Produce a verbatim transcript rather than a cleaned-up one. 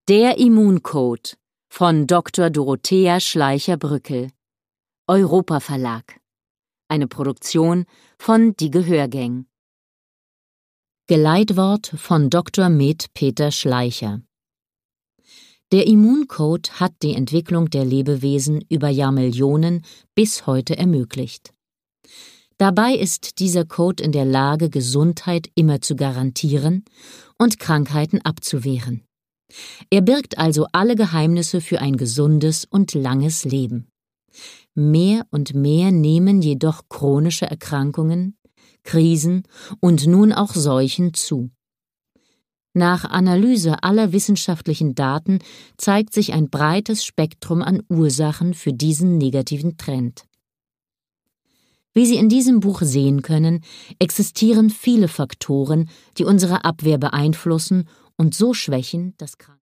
Der Immuncode von Doktor Dorothea Schleicher-Brückel, Europa Verlag. Eine Produktion von Die Gehörgang. Geleitwort von Doktor Med Peter Schleicher. Der Immuncode hat die Entwicklung der Lebewesen über Jahrmillionen bis heute ermöglicht. Dabei ist dieser Code in der Lage, Gesundheit immer zu garantieren und Krankheiten abzuwehren. Er birgt also alle Geheimnisse für ein gesundes und langes Leben. Mehr und mehr nehmen jedoch chronische Erkrankungen, Krisen und nun auch Seuchen zu. Nach Analyse aller wissenschaftlichen Daten zeigt sich ein breites Spektrum an Ursachen für diesen negativen Trend. Wie Sie in diesem Buch sehen können, existieren viele Faktoren, die unsere Abwehr beeinflussen und so schwächen, dass Krankheiten